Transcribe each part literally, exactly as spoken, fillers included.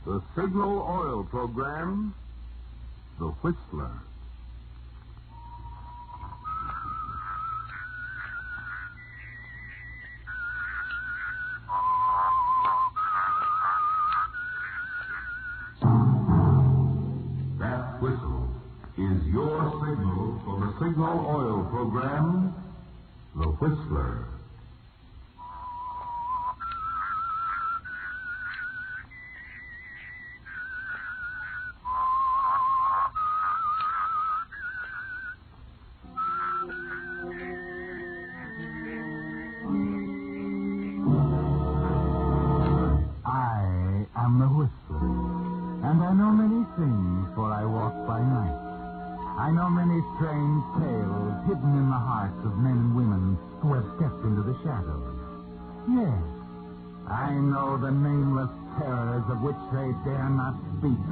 The Signal Oil Program, The Whistler. That whistle is your signal for the Signal Oil Program, The Whistler. I'm the Whistler, and I know many things, for I walk by night. I know many strange tales hidden in the hearts of men and women who have stepped into the shadows. Yes, I know the nameless terrors of which they dare not speak.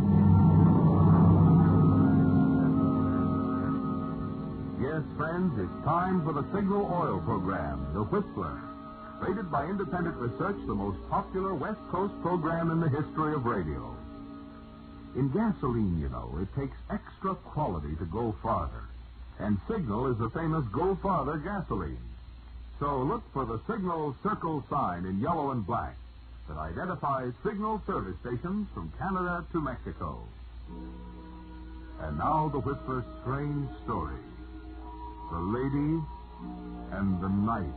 Yes, friends, it's time for the Signal Oil Program, The Whistler. Rated by independent research, the most popular West Coast program in the history of radio. In gasoline, you know, it takes extra quality to go farther. And Signal is the famous Go Farther gasoline. So look for the Signal circle sign in yellow and black that identifies Signal service stations from Canada to Mexico. And now the Whistler's strange story. The Lady and the Knight.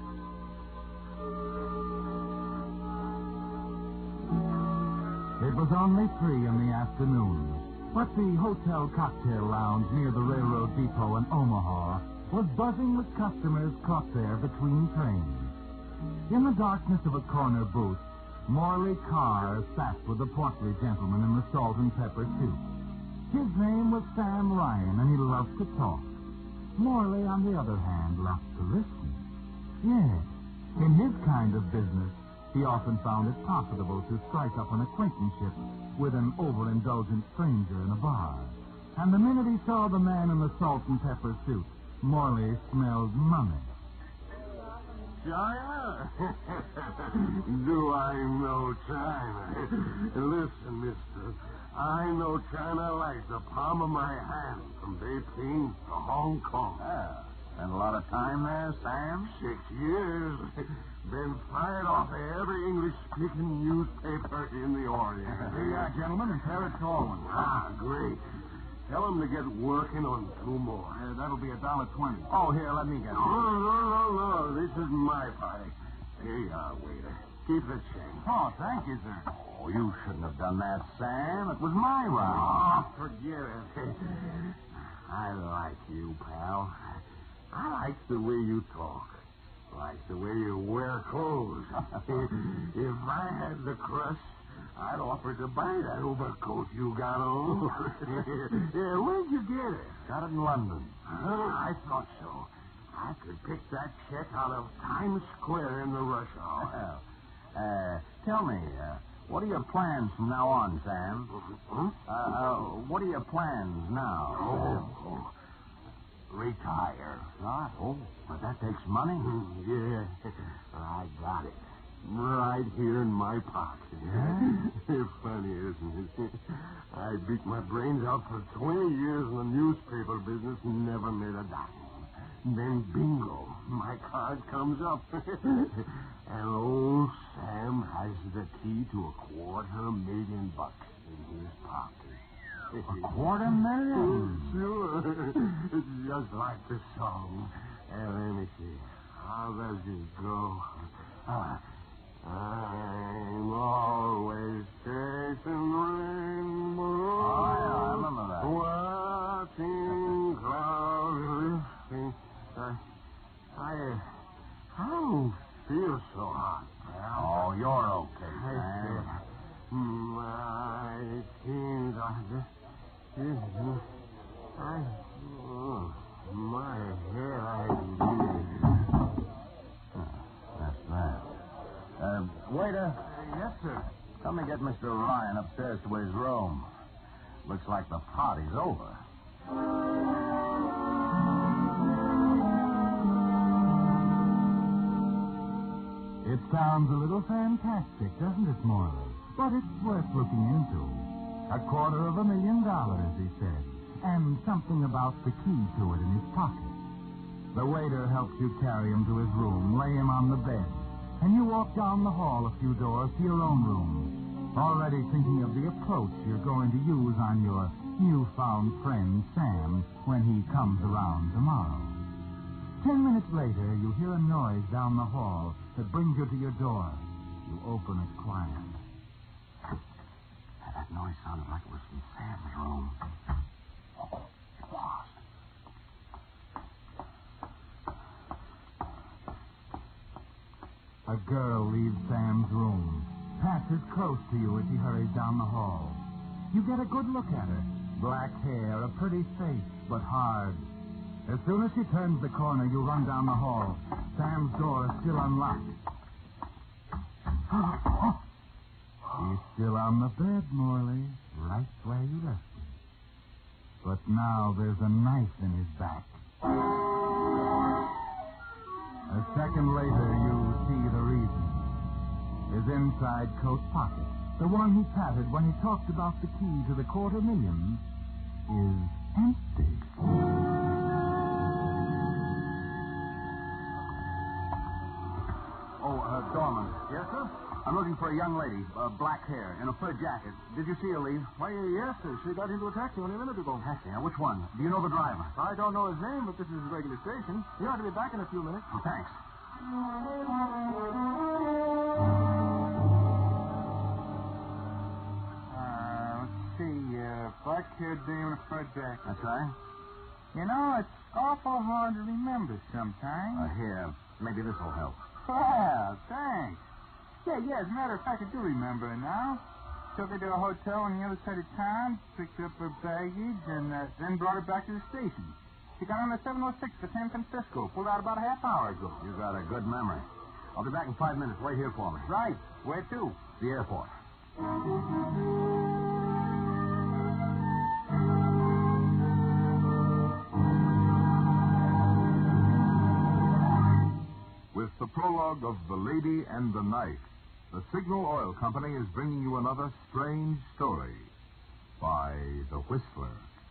It was only three in the afternoon, but the hotel cocktail lounge near the railroad depot in Omaha was buzzing with customers caught there between trains. In the darkness of a corner booth, Morley Carr sat with a portly gentleman in the salt and pepper suit. His name was Sam Ryan, and he loved to talk. Morley, on the other hand, loved to listen. Yes, in his kind of business, he often found it profitable to strike up an acquaintanceship with an overindulgent stranger in a bar. And the minute he saw the man in the salt and pepper suit, Morley smelled money. China? Do I know China? Listen, mister, I know China like the palm of my hand, from Beijing to Hong Kong. Yeah. Spent a lot of time there, Sam? Six years. Been fired off of every English-speaking newspaper in the Orient. Here you are, gentlemen, and Terry Tallman. Ah, great. Tell him to get working on two more. Uh, that'll be a dollar twenty. Oh, here, let me get it. No, no, no, no. This is my party. Here you are, waiter. Keep the change. Oh, thank you, sir. Oh, you shouldn't have done that, Sam. It was my round. Oh, forget it. I like you, pal. I like the way you talk. Like the way you wear clothes. If I had the crush, I'd offer to buy that overcoat you got on. Yeah, where'd you get it? Got it in London. Uh, I thought so. I could pick that check out of Times Square in the rush hour. uh, tell me, uh, what are your plans from now on, Sam? Huh? Uh, uh, what are your plans now? Oh, oh. Retire. Ah, oh, but that takes money. Yeah, I got it. Right here in my pocket. Yeah? It's funny, isn't it? I beat my brains out for twenty years in the newspaper business and never made a dime. Then, bingo, my card comes up. And old Sam has the key to a quarter million bucks in his pocket. A quarter million? Sure. It's just like the song. And let me see. How does it go? Ah, I'm always chasing rainbows. Oh, yeah, I remember that. Watching clouds lifting. I, I, I don't feel so hot, pal. Oh, you're okay, Sam. My teens are just... I... Oh, my hair, I... Oh, that's that. Uh, waiter. Uh, yes, sir. Come and get Mister Ryan upstairs to his room. Looks like the party's over. It sounds a little fantastic, doesn't it, Morley? But it's worth looking into. A quarter of a million dollars, he said, and something about the key to it in his pocket. The waiter helps you carry him to his room, lay him on the bed, and you walk down the hall a few doors to your own room, already thinking of the approach you're going to use on your newfound friend, Sam, when he comes around tomorrow. Ten minutes later, you hear a noise down the hall that brings you to your door. You open it quiet. That noise sounded like it was from Sam's room. Oh, it was. A girl leaves Sam's room, passes close to you as she hurries down the hall. You get a good look at her. Black hair, a pretty face, but hard. As soon as she turns the corner, you run down the hall. Sam's door is still unlocked. He's still on the bed, Morley, right where you left him. But now there's a knife in his back. A second later, you see the reason. His inside coat pocket, the one he patted when he talked about the key to the quarter million, is empty. Oh, uh, Dorman. Yes, sir? I'm looking for a young lady, uh, black hair, in a fur jacket. Did you see her leave? Why, yes, sir. She got into a taxi only a minute ago. Taxi? Now, which one? Do you know the driver? I don't know his name, but this is his regular station. He ought to be back in a few minutes. Oh, thanks. Uh, let's see. Uh, black-haired dame in a fur jacket. That's right. You know, it's awful hard to remember sometimes. Uh, here, maybe this will help. Well, thanks. Yeah, yeah, as a matter of fact, I do remember her now. Took her to a hotel on the other side of town, picked up her baggage, and uh, then brought her back to the station. She got on the seven oh six to San Francisco, pulled out about a half hour ago. You got a good memory. I'll be back in five minutes. Wait here for me. Right. Where to? The airport. With the prologue of The Lady and the Knife, the Signal Oil Company is bringing you another strange story by The Whistler.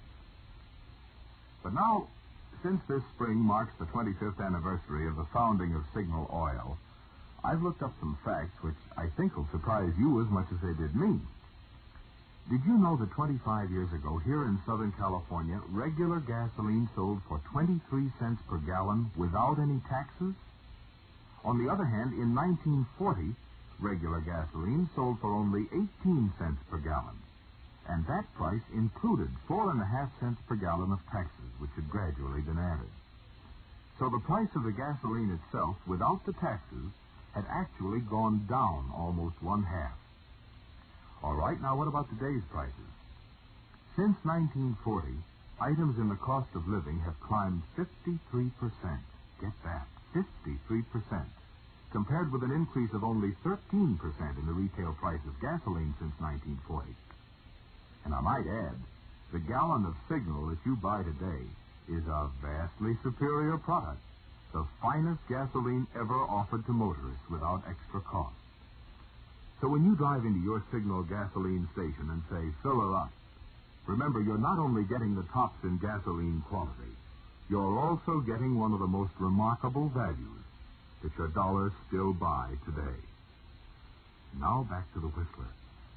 But now, since this spring marks the twenty-fifth anniversary of the founding of Signal Oil, I've looked up some facts which I think will surprise you as much as they did me. Did you know that twenty-five years ago, here in Southern California, regular gasoline sold for twenty-three cents per gallon without any taxes? On the other hand, in nineteen forty, regular gasoline sold for only eighteen cents per gallon. And that price included four and a half cents per gallon of taxes, which had gradually been added. So the price of the gasoline itself, without the taxes, had actually gone down almost one half. All right, now what about today's prices? Since nineteen forty, items in the cost of living have climbed fifty-three percent. Get that, fifty-three percent. Compared with an increase of only thirteen percent in the retail price of gasoline since nineteen forty. And I might add, the gallon of Signal that you buy today is a vastly superior product. The finest gasoline ever offered to motorists without extra cost. So when you drive into your Signal gasoline station and say, fill her up, remember you're not only getting the tops in gasoline quality, you're also getting one of the most remarkable values that your dollars still buy today. Now back to the Whistler.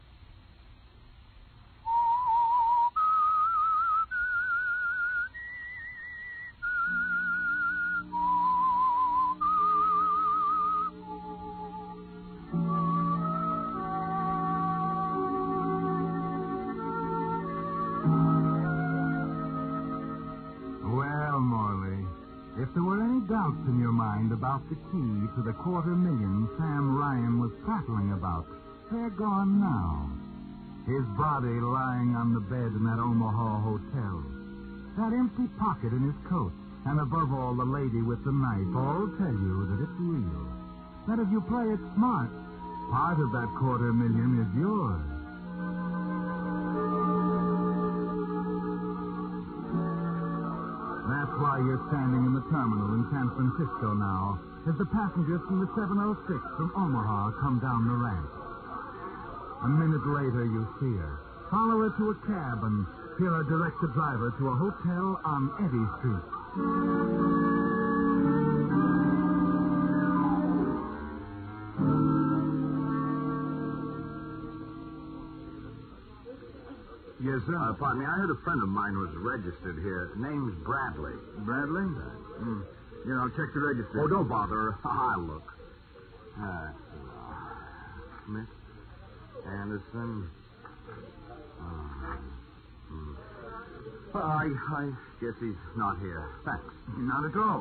Well, Morley, if there were any doubts in your mind about the key to the quarter million Sam Ryan was prattling about, they're gone now. His body lying on the bed in that Omaha hotel. That empty pocket in his coat. And above all, the lady with the knife all tell you that it's real. That if you play it smart, part of that quarter million is yours. That's why you're standing in the terminal in San Francisco now, as the passengers from the seven oh six from Omaha come down the ramp. A minute later, you see her. Follow her to a cab and hear her direct the driver to a hotel on Eddy Street. Yes, sir. Uh, pardon me, I heard a friend of mine was registered here. Name's Bradley. Bradley? Hmm. You know, check the register. Oh, don't bother. I'll look. Uh, Smith, Anderson. Uh, hmm. Well, I, I guess he's not here. Thanks. Not at all.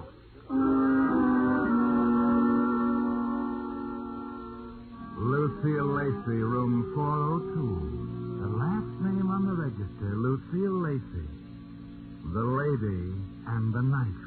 Lucille Lacey, room four oh two. The last name on the register, Lucille Lacey. The lady and the knife.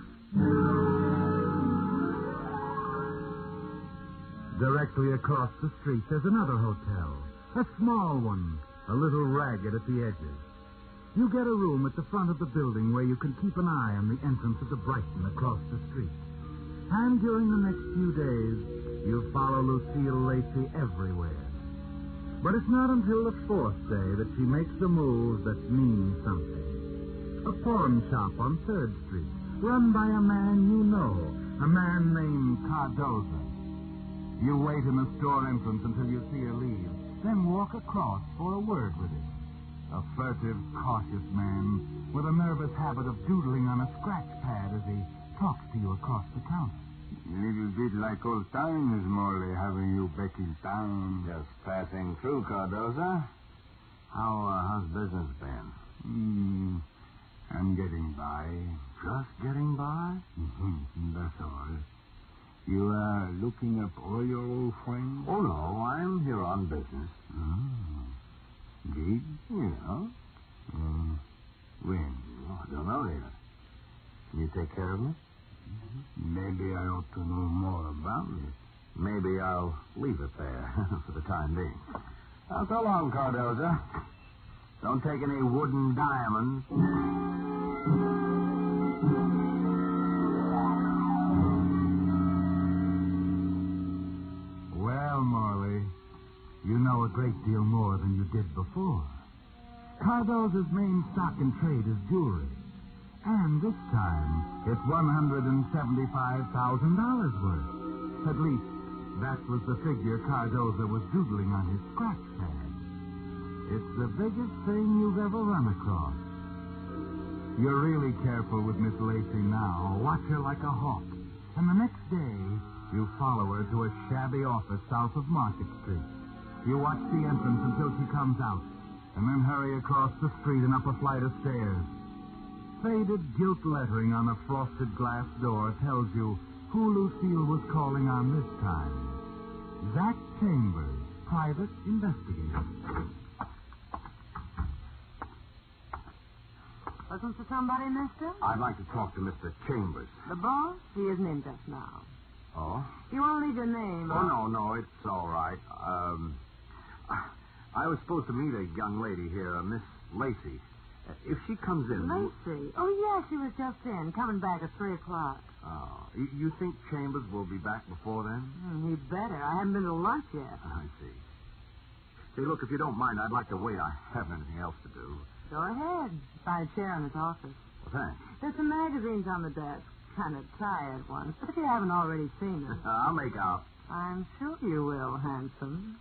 Directly across the street, there's another hotel. A small one, a little ragged at the edges. You get a room at the front of the building where you can keep an eye on the entrance of the Brighton across the street. And during the next few days, you follow Lucille Lacey everywhere. But it's not until the fourth day that she makes a move that means something. A pawn shop on third Street, run by a man you know, a man named Cardoza. You wait in the store entrance until you see her leave, then walk across for a word with him. A furtive, cautious man with a nervous habit of doodling on a scratch pad as he talks to you across the counter. A little bit like old times, Morley, having you back in town. Just passing through, Cardoza. How, uh, how's business been? Hmm. I'm getting by. Just getting by? Mm-hmm. That's all. You are uh, looking up all your old friends? Oh, no, I'm here on business. Oh. Indeed? Yeah. Uh, when? Oh, I don't know yet. Can you take care of me? Maybe I ought to know more about it. Maybe I'll leave it there for the time being. Now, so long, Cardoza. Don't take any wooden diamonds. Well, Morley, you know a great deal more than you did before. Cardoza's main stock in trade is jewelry. And this time, it's one hundred seventy-five thousand dollars worth. At least, that was the figure Cardoza was doodling on his scratch pad. It's the biggest thing you've ever run across. You're really careful with Miss Lacey now. Watch her like a hawk. And the next day, you follow her to a shabby office south of Market Street. You watch the entrance until she comes out, and then hurry across the street and up a flight of stairs. Faded gilt lettering on a frosted glass door tells you who Lucille was calling on this time. Zach Chambers, private investigator. Looking for somebody, mister? I'd like to talk to Mister Chambers. The boss? He isn't in just now. Oh? You won't leave your name. Oh, no, no, it's all right. Um, I was supposed to meet a young lady here, uh, Miss Lacey. Uh, if she comes in... Lacey? Oh, yes, she was just in, coming back at three o'clock. Oh, you, you think Chambers will be back before then? Mm, he'd better. I haven't been to lunch yet. I see. Say, look, if you don't mind, I'd like to wait. I haven't anything else to do. Go ahead. Find a chair in his office. Well, thanks. There's some magazines on the desk. Kind of tired ones. But if you haven't already seen them. I'll make out. I'm sure you will, handsome.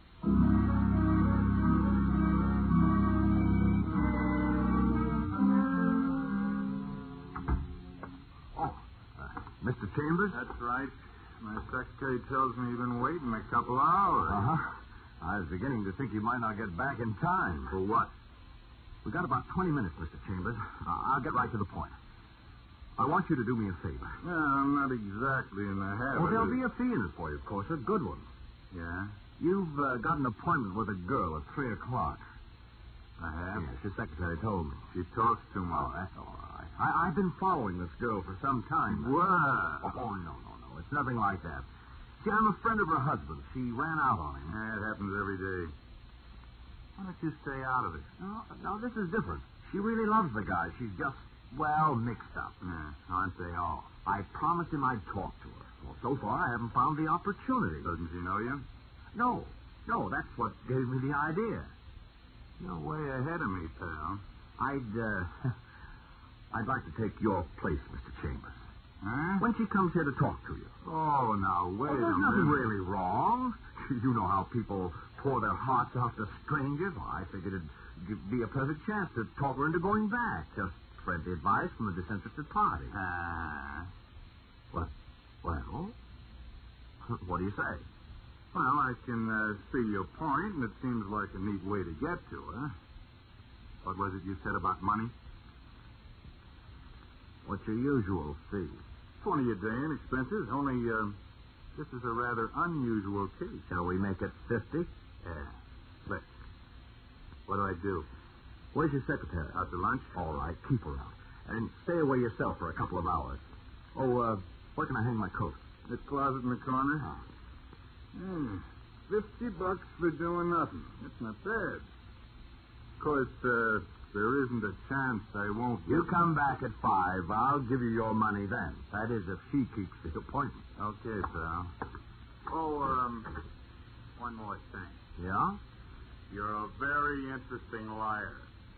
Oh, uh, Mister Chambers? That's right. My secretary tells me you've been waiting a couple of hours. Uh-huh. I was beginning to think you might not get back in time. For what? We got about twenty minutes, Mister Chambers. Uh, I'll get right to the point. I want you to do me a favor. Yeah, I'm not exactly in the habit. Oh, there'll of... be a fee in it for you, of course. A good one. Yeah? You've uh, got an appointment with a girl at three o'clock. I have? Yes, your secretary told me. She talks too much. Oh, that's all right. I, I've been following this girl for some time. now. What? Oh, no, no, no. It's nothing like that. See, I'm a friend of her husband. She ran out on him. Yeah, it happens every day. Why don't you stay out of it? No, no, this is different. She really loves the guy. She's just, well, mixed up. Yeah, aren't they all? I promised him I'd talk to her. Well, so far, I haven't found the opportunity. Doesn't she know you? No. No, that's what gave me the idea. You're way ahead of me, pal. I'd, uh, I'd like to take your place, Mister Chambers. Huh? When she comes here to talk to you. Oh, now, wait Well, a there's minute. nothing really wrong. You know how people pour their hearts out to strangers. Well, I figured it'd give- be a perfect chance to talk her into going back. Just friendly advice from a disinterested party. Ah. What? Well, what do you say? Well, I can uh, see your point, and it seems like a neat way to get to her. What was it you said about money? What's your usual fee? Twenty a day in expenses. Only, uh, this is a rather unusual case. Shall we make it fifty? Yeah. Let's. What do I do? Where's your secretary? Out to lunch? All right, keep her out. And stay away yourself for a couple of hours. Oh, uh, where can I hang my coat? The closet in the corner? Ah. Hmm. Fifty bucks for doing nothing. That's not bad. Of course, uh, there isn't a chance I won't You get- come back at five. I'll give you your money then. That is, if she keeps the appointment. Okay, pal. Oh, um, one more thing. Yeah? You're a very interesting liar.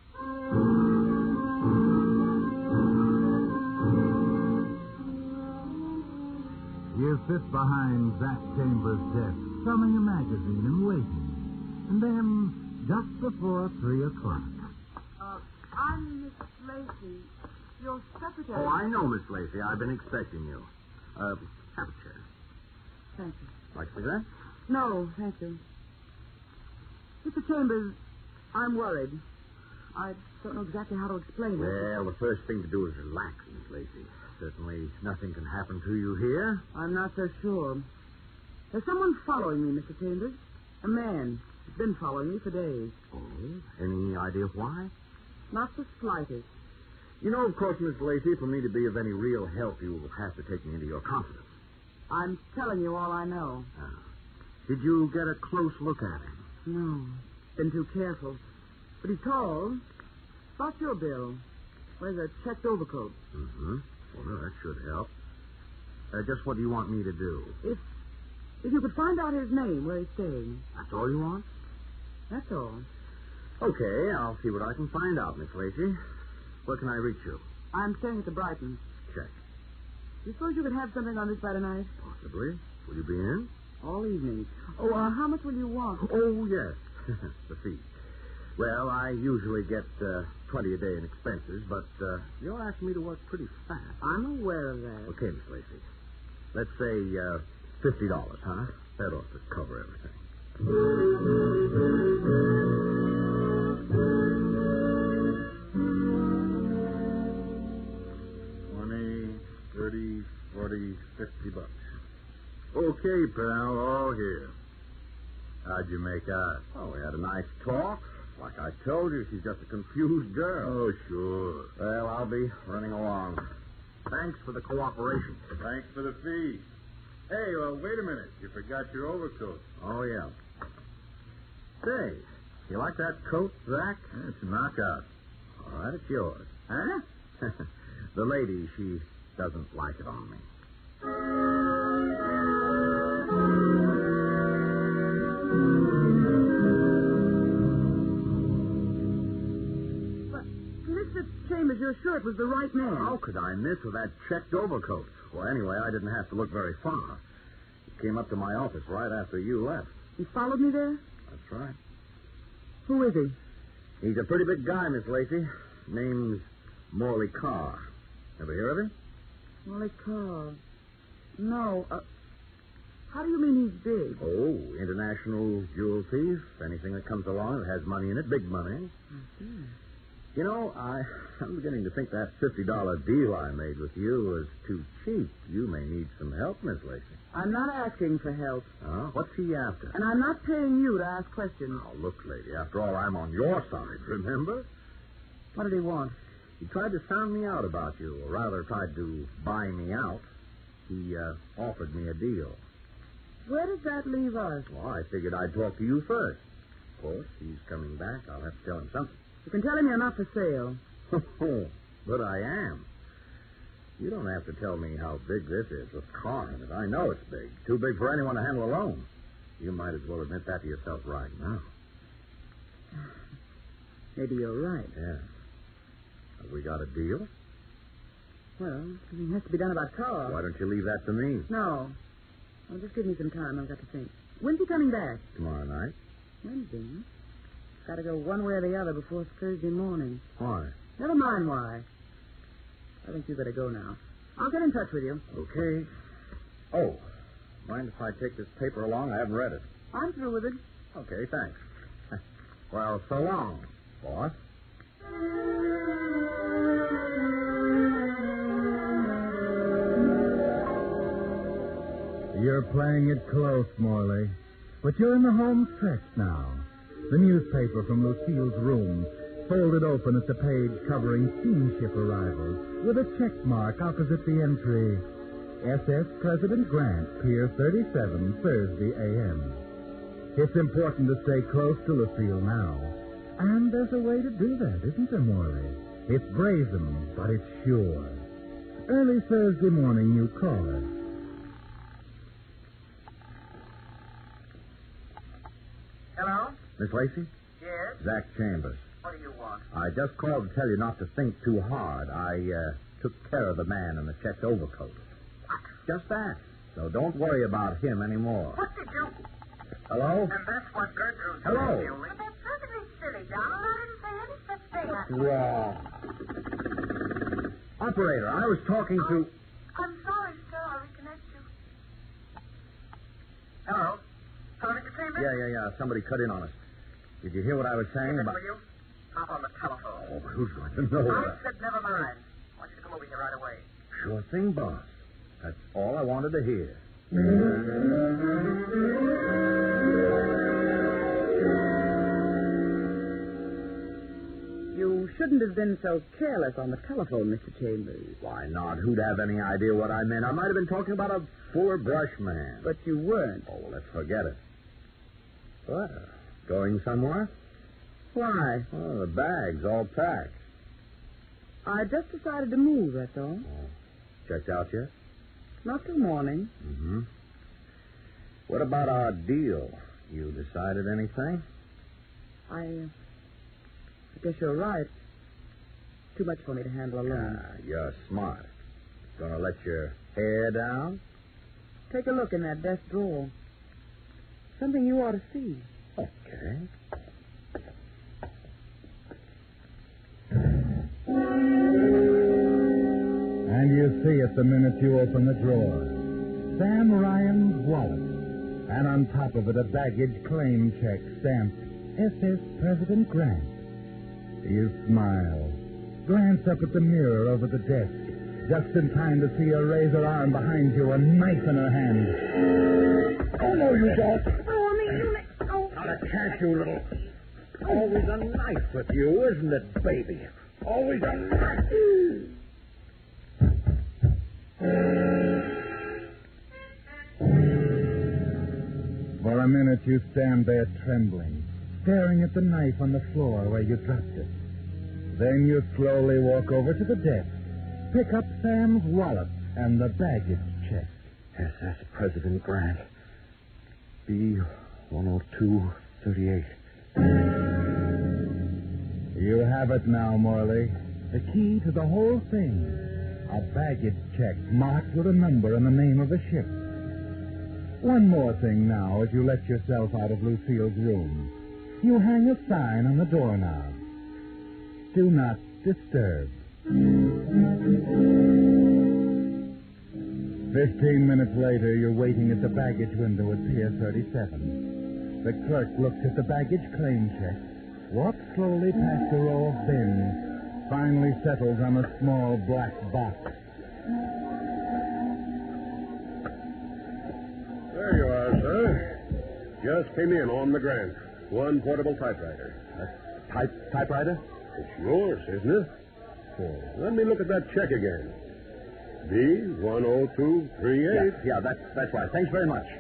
You sit behind Zach Chambers' desk, thumbing a magazine and waiting. And then, just before three o'clock. Uh, I'm Miss Lacey, your secretary. Oh, I know, Miss Lacey. I've been expecting you. Uh, have a chair. Thank you. Like a cigarette? No, thank you. Mister Chambers, I'm worried. I don't know exactly how to explain it. Well, the first thing to do is relax, Miss Lacey. Certainly nothing can happen to you here. I'm not so sure. There's someone following me, Mister Chambers. A man. He's been following me for days. Oh? Any idea why? Not the slightest. You know, of course, Miss Lacey, for me to be of any real help, you will have to take me into your confidence. I'm telling you all I know. Ah. Did you get a close look at him? No. Been too careful. But he's tall. What's your bill? Wears a checked overcoat. Mm-hmm. Well, that should help. Uh, just what do you want me to do? If if you could find out his name, where he's staying. That's all you want? That's all. Okay, I'll see what I can find out, Miss Lacey. Where can I reach you? I'm staying at the Brightons. Check. You suppose you could have something on this by tonight? Possibly. Will you be in? All evening. Oh, uh, how much will you want? Oh, yes. The fee. Well, I usually get uh, twenty a day in expenses, but uh, you're asking me to work pretty fast. I'm aware of that. Okay, Miss Lacey. Let's say uh, fifty dollars, huh? That ought to cover everything. Twenty, thirty, forty, fifty bucks. Okay, pal, all here. How'd you make out? Oh, we had a nice talk. Like I told you, she's just a confused girl. Oh, sure. Well, I'll be running along. Thanks for the cooperation. Thanks for the fee. Hey, well, wait a minute. You forgot your overcoat. Oh, yeah. Say, you like that coat, Zach? It's a knockout. All right, it's yours. Huh? The lady, she doesn't like it on me. But, Mister Chambers, you're sure it was the right man? How could I miss with that checked overcoat? Well, anyway, I didn't have to look very far. He came up to my office right after you left. He followed me there? That's right. Who is he? He's a pretty big guy, Miss Lacey. Name's Morley Carr. Ever hear of him? Molly Carr. No. Uh, how do you mean he's big? Oh, international jewel thief. Anything that comes along that has money in it, big money. Mm-hmm. You know, I, I'm beginning to think that fifty dollar deal I made with you was too cheap. You may need some help, Miss Lacey. I'm not asking for help. Huh? What's he after? And I'm not paying you to ask questions. Oh, look, lady, after all, I'm on your side, remember? What did he want? He tried to sound me out about you, or rather tried to buy me out. He uh, offered me a deal. Where does that leave us? Well, I figured I'd talk to you first. Of course, he's coming back. I'll have to tell him something. You can tell him you're not for sale. But I am. You don't have to tell me how big this is with Carr in it. I know it's big. Too big for anyone to handle alone. You might as well admit that to yourself right now. Maybe you're right. Yeah. Have we got a deal? Well, something has to be done about Carl. Why don't you leave that to me? No. Well, just give me some time. I've got to think. When's he coming back? Tomorrow night. Wednesday, huh? Got to go one way or the other before Thursday morning. Why? Never mind why. I think you better go now. I'll get in touch with you. Okay. Oh, mind if I take this paper along? I haven't read it. I'm through with it. Okay, thanks. Well, so long, boss. You're playing it close, Morley. But you're in the home stretch now. The newspaper from Lucille's room, folded open at the page covering steamship arrivals, with a check mark opposite the entry, S S President Grant, Pier thirty-seven, Thursday A M It's important to stay close to Lucille now. And there's a way to do that, isn't there, Morley? It's brazen, but it's sure. Early Thursday morning, you call her. Hello? Miss Lacey? Yes? Zach Chambers. What do you want? I just called to tell you not to think too hard. I uh, took care of the man in the checked overcoat. What? Just that. So don't worry about him anymore. What did you... Hello? And that's what Gertrude Hello? told you. But that's perfectly silly, Donald. I didn't say any such thing. What's wrong? Operator, I was talking to... I'm sorry, sir. I'll reconnect you. Hello? Hello, Mister Chambers? Yeah, yeah, yeah. Somebody cut in on us. Did you hear what I was saying about... Will you? Hop on the telephone. Oh, who's going to know I that? said never mind. I want you to come over here right away. Sure thing, boss. That's all I wanted to hear. You shouldn't have been so careless on the telephone, Mister Chambers. Why not? Who'd have any idea what I meant? I might have been talking about a Fuller Brush man. But you weren't. Oh, well, let's forget it. Well, going somewhere? Why? Oh, the bag's all packed. I just decided to move, that's all. Oh, checked out yet? Not till morning. Mm-hmm. What about our deal? You decided anything? I, uh, I guess you're right. Too much for me to handle alone. Ah, you're smart. Gonna let your hair down? Take a look in that desk drawer. Something you ought to see. Okay. And you see it the minute you open the drawer. Sam Ryan's wallet. And on top of it, a baggage claim check stamped S S President Grant. You smile. Glance up at the mirror over the desk. Just in time to see her raise her arm behind you, a knife in her hand. Oh, no, you don't. Oh, I mean, you... Oh. Not a chance, you little... Always a knife with you, isn't it, baby? Always a knife. For a minute, you stand there trembling, staring at the knife on the floor where you dropped it. Then you slowly walk over to the desk, pick up Sam's wallet and the baggage check. S S President Grant. B one oh two thirty-eight. You have it now, Morley. The key to the whole thing. A baggage check marked with a number and the name of the ship. One more thing now as you let yourself out of Lucille's room. You hang a sign on the doorknob. Do not disturb. Fifteen minutes later, you're waiting at the baggage window at Pier thirty-seven. The clerk looks at the baggage claim check, walks slowly past a row of bins, finally settles on a small black box. There you are, sir. Just came in on the Grant. One portable typewriter. A type, typewriter? It's yours, isn't it? Oh, let me look at that check again. B one oh two three eight. Yeah, yeah, that's, that's right. Thanks very much.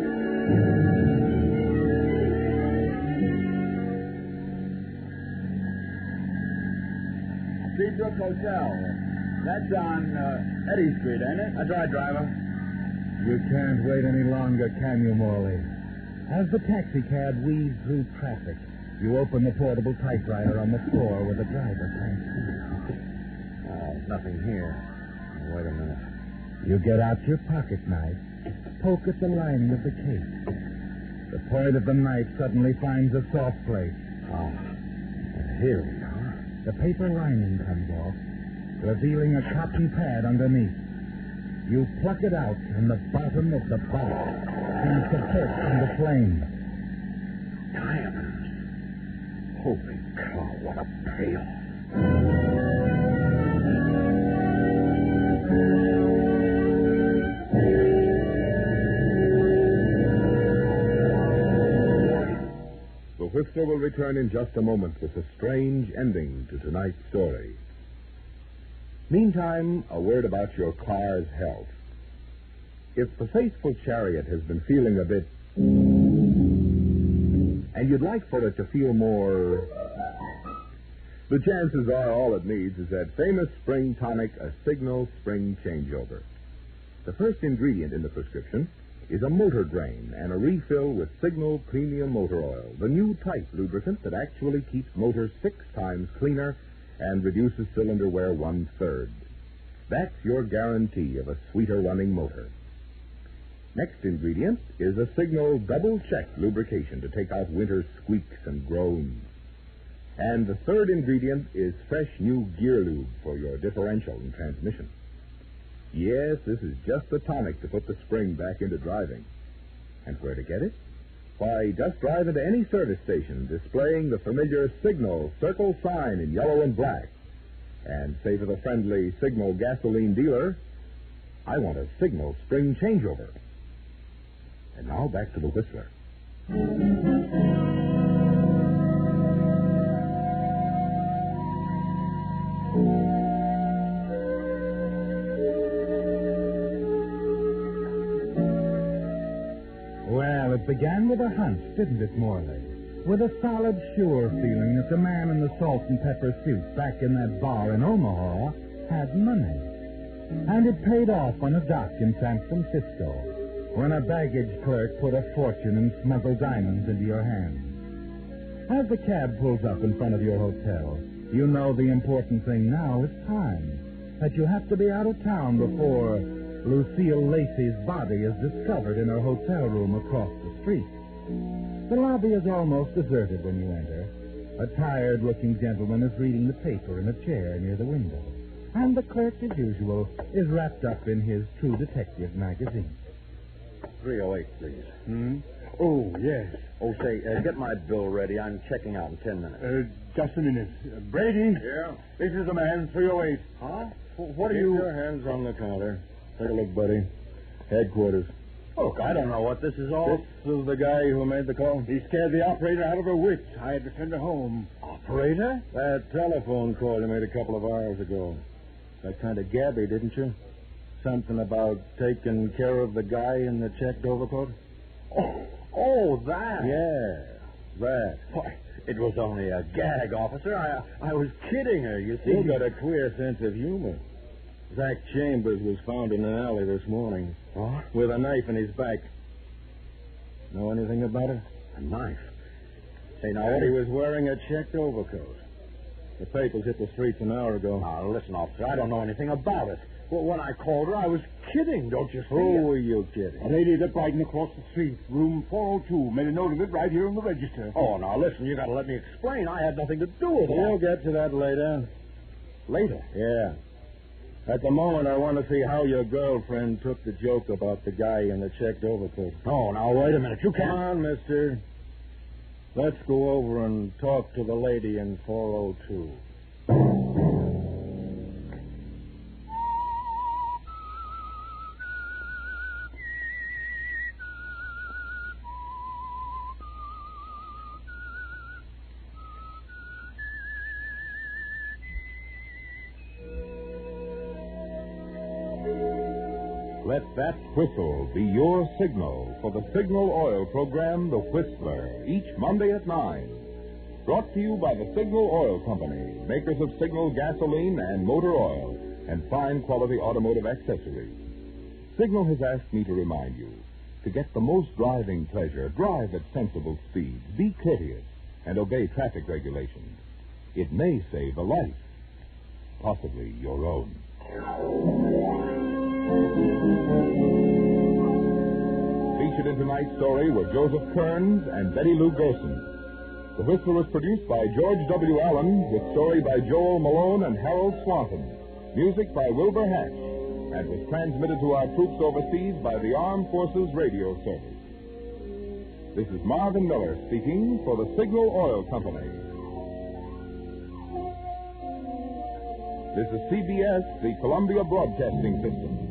Seabrook Hotel. That's on uh, Eddy Street, ain't it? That's right, driver. You can't wait any longer, can you, Morley? As the taxicab weaves through traffic, you open the portable typewriter on the floor where the driver can't see. Oh, nothing here. Wait a minute. You get out your pocket knife, poke at the lining of the case. The point of the knife suddenly finds a soft place. Oh, here we are. The paper lining comes off, revealing a cotton pad underneath. You pluck it out, and the bottom of the box seems to burst into flame. Diamonds. Holy cow, what a payoff. The Whistler will return in just a moment with a strange ending to tonight's story. Meantime, a word about your car's health. If the faithful Chariot has been feeling a bit... and you'd like for it to feel more... the chances are all it needs is that famous spring tonic, a Signal Spring Changeover. The first ingredient in the prescription is a motor drain and a refill with Signal Premium Motor Oil, the new type lubricant that actually keeps motors six times cleaner and reduces cylinder wear one-third. That's your guarantee of a sweeter running motor. Next ingredient is a Signal double-check lubrication to take out winter squeaks and groans. And the third ingredient is fresh new gear lube for your differential and transmission. Yes, this is just the tonic to put the spring back into driving. And where to get it? Why, just drive into any service station displaying the familiar Signal circle sign in yellow and black and say to the friendly Signal gasoline dealer, I want a Signal spring changeover. And now back to the Whistler. Well, it began with a hunch, didn't it, Morley? With a solid, sure feeling that the man in the salt and pepper suit back in that bar in Omaha had money. And it paid off on a dock in San Francisco when a baggage clerk put a fortune in smuggled diamonds into your hands. As the cab pulls up in front of your hotel, you know the important thing now is time. That you have to be out of town before Lucille Lacey's body is discovered in her hotel room across the street. The lobby is almost deserted when you enter. A tired-looking gentleman is reading the paper in a chair near the window. And the clerk, as usual, is wrapped up in his True Detective magazine. three oh eight, please. Hmm? Oh, yes. Oh, say, uh, get my bill ready. I'm checking out in ten minutes. Uh, just a minute. Uh, Brady? Yeah? This is the man, three oh eight. Huh? What are Keep you... your hands on the counter. Take a look, buddy. Headquarters. Look, I don't know what this is all... This is the guy who made the call? He scared the operator out of her wits. I had to send her home. Operator? That telephone call you made a couple of hours ago. That kind of gabby, didn't you? Something about taking care of the guy in the checked overcoat? Oh, oh, that. Yeah, that. Why, it was only a gag, officer. I I was kidding her, you see. You got a queer sense of humor. Zach Chambers was found in an alley this morning. What? With a knife in his back. Know anything about it? A knife? Say, now, what he was wearing a checked overcoat. The papers hit the streets an hour ago. Now, listen, officer, I don't know anything about it. Well, when I called her, I was kidding, don't you see? Who were you kidding? A lady lived riding across the street, room four oh two. Made a note of it right here on the register. Oh, now, listen, you got to let me explain. I had nothing to do with it. We'll get to that later. Later? Yeah. At the moment, I want to see how your girlfriend took the joke about the guy in the checked overcoat. Oh, now, wait a minute. You Come can't... on, mister. Let's go over and talk to the lady in four oh two. Let that whistle be your signal for the Signal Oil program, The Whistler, each Monday at nine. Brought to you by the Signal Oil Company, makers of Signal gasoline and motor oil, and fine quality automotive accessories. Signal has asked me to remind you, To get the most driving pleasure, drive at sensible speeds, be courteous, and obey traffic regulations. It may save a life, possibly your own. Featured in tonight's story were Joseph Kearns and Betty Lou Gerson. The Whistler was produced by George W. Allen, with story by Joel Malone and Harold Swanton. Music by Wilbur Hatch, and was transmitted to our troops overseas by the Armed Forces Radio Service. This is Marvin Miller speaking for the Signal Oil Company. This is C B S, the Columbia Broadcasting System.